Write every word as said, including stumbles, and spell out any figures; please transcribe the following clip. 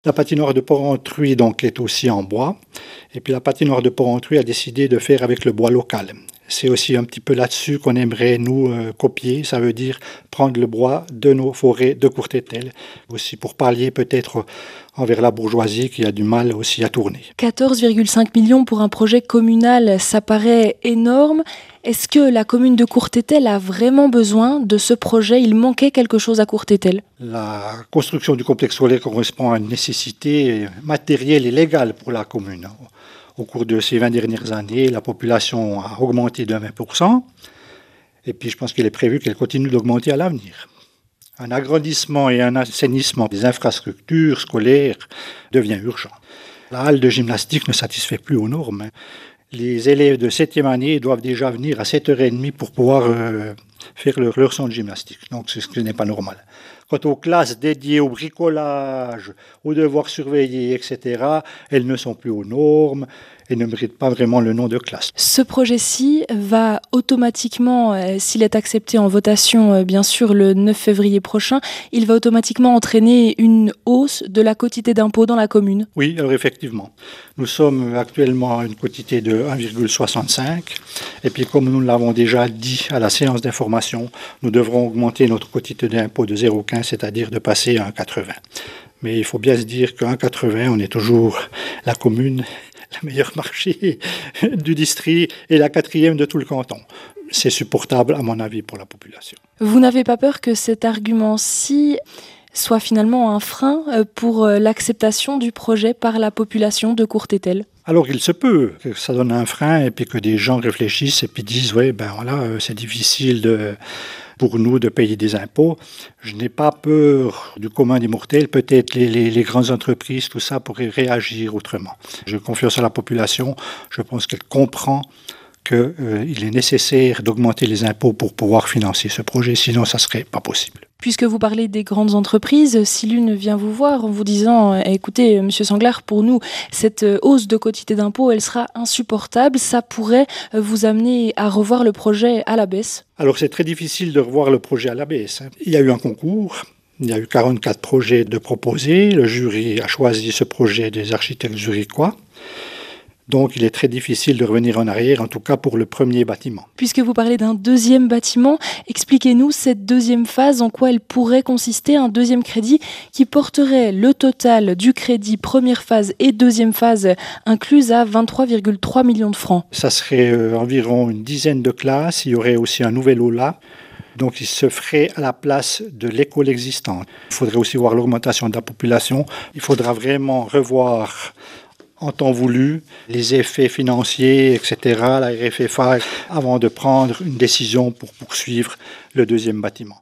La patinoire de Porrentruy donc est aussi en bois. Et puis la patinoire de Porrentruy a décidé de faire avec le bois local. C'est aussi un petit peu là-dessus qu'on aimerait nous euh, copier. Ça veut dire prendre le bois de nos forêts de Courtételle. Aussi pour pallier peut-être envers la bourgeoisie qui a du mal aussi à tourner. quatorze virgule cinq millions pour un projet communal, ça paraît énorme. Est-ce que la commune de Courtételle a vraiment besoin de ce projet? Il manquait quelque chose à Courtételle. La construction du complexe scolaire correspond à une nécessité matérielle et légale pour la commune. Au cours de ces vingt dernières années, la population a augmenté de vingt pour cent. Et puis je pense qu'il est prévu qu'elle continue d'augmenter à l'avenir. Un agrandissement et un assainissement des infrastructures scolaires devient urgent. La halle de gymnastique ne satisfait plus aux normes. Les élèves de septième année doivent déjà venir à sept heures trente pour pouvoir euh, faire leur leçon de gymnastique. Donc c'est ce qui n'est pas normal. Quant aux classes dédiées au bricolage, aux devoirs surveillés, et cetera, elles ne sont plus aux normes et ne méritent pas vraiment le nom de classe. Ce projet-ci va automatiquement, euh, s'il est accepté en votation, euh, bien sûr, le neuf février prochain, il va automatiquement entraîner une hausse de la quotité d'impôt dans la commune. Oui, alors effectivement. Nous sommes actuellement à une quotité de un virgule soixante-cinq. Et puis comme nous l'avons déjà dit à la séance d'information, nous devrons augmenter notre quotité d'impôt de zéro virgule quinze, c'est-à-dire de passer à un virgule quatre-vingts. Mais il faut bien se dire qu'à un virgule quatre-vingts, on est toujours la commune, le meilleur marché du district et la quatrième de tout le canton. C'est supportable, à mon avis, pour la population. Vous n'avez pas peur que cet argument-ci soit finalement un frein pour l'acceptation du projet par la population de Courtételle? Alors il se peut que ça donne un frein et puis que des gens réfléchissent et puis disent « ouais, ben voilà, c'est difficile de... pour nous de payer des impôts ». Je n'ai pas peur du commun des mortels. Peut-être les, les, les grandes entreprises, tout ça pourrait réagir autrement. Je confie à la population. Je pense qu'elle comprend qu'il euh, est nécessaire d'augmenter les impôts pour pouvoir financer ce projet. Sinon, ça ne serait pas possible. Puisque vous parlez des grandes entreprises, si l'une vient vous voir en vous disant « écoutez, Monsieur Sanglard, pour nous, cette hausse de quotité d'impôt, elle sera insupportable », ça pourrait vous amener à revoir le projet à la baisse? Alors c'est très difficile de revoir le projet à la baisse. Il y a eu un concours, il y a eu quarante-quatre projets de proposés. Le jury a choisi ce projet des architectes zurichois. Donc il est très difficile de revenir en arrière, en tout cas pour le premier bâtiment. Puisque vous parlez d'un deuxième bâtiment, expliquez-nous cette deuxième phase, en quoi elle pourrait consister, un deuxième crédit qui porterait le total du crédit première phase et deuxième phase incluse à vingt-trois virgule trois millions de francs. Ça serait euh, environ une dizaine de classes, il y aurait aussi un nouvel aula. Donc il se ferait à la place de l'école existante. Il faudrait aussi voir l'augmentation de la population. Il faudra vraiment revoir en temps voulu, les effets financiers, et cetera, la R F F A, avant de prendre une décision pour poursuivre le deuxième bâtiment.